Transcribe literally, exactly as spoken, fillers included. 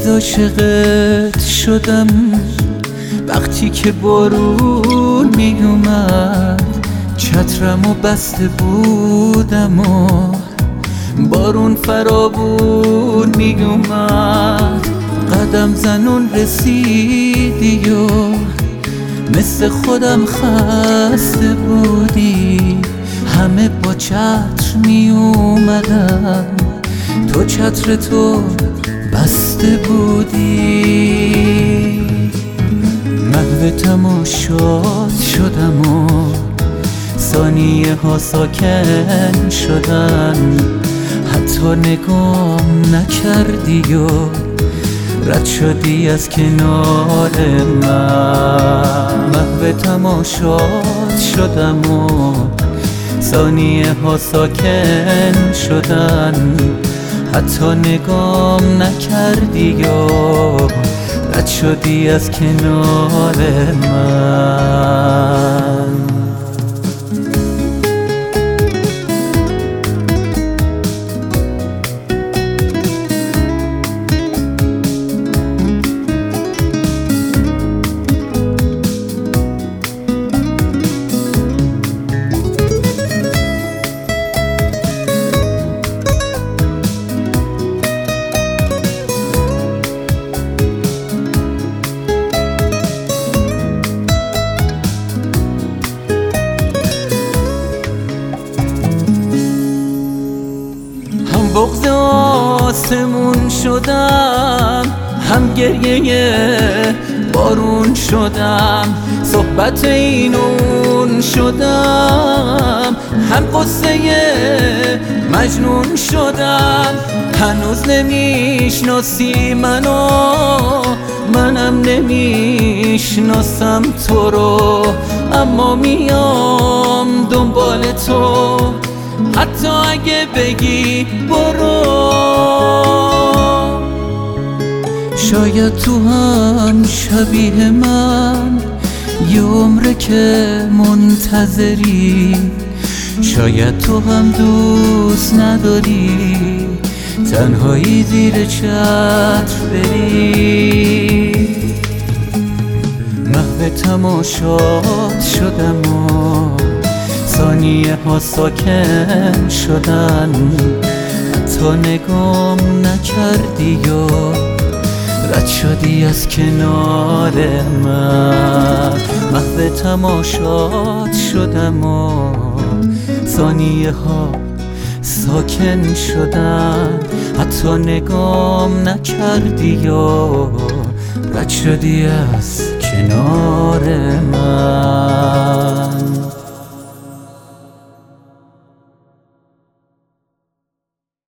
روز عاشقت شدم وقتی که بارون می اومد، چترم و بسته بودم و بارون فرابون می اومد. قدم زنون رسیدی و مثل خودم خسته بودی، همه با چتر می اومدن، تو چتر تو بسته بودی. محو تماشات شدم و ثانیه ها ساکن شدن، حتی نگام نکردی و رد شدی از کنار من. محو تماشات شدم و ثانیه ها ساکن شدن، حتی نگام نکردی و رد شدی از کنار من. بغض آسمون شدم، هم گریه بارون شدم، صحبت اینون شدم، هم قصه مجنون شدم. هنوز نمیشناسی منو، منم نمیشناسم تو رو، اما میام دنبال تو حتی اگه بگی برو. شاید تو هم شبیه من یه عمره که منتظری، شاید تو هم دوست نداری تنهایی زیر چتر بری. محو تماشات شدم و ثانیه ها ساکن شدن، حتی نگام نکردی و رد شدی از کنار من. محو تماشات شدم و ثانیه ها ساکن شدن، حتی نگام نکردی و رد شدی از کنار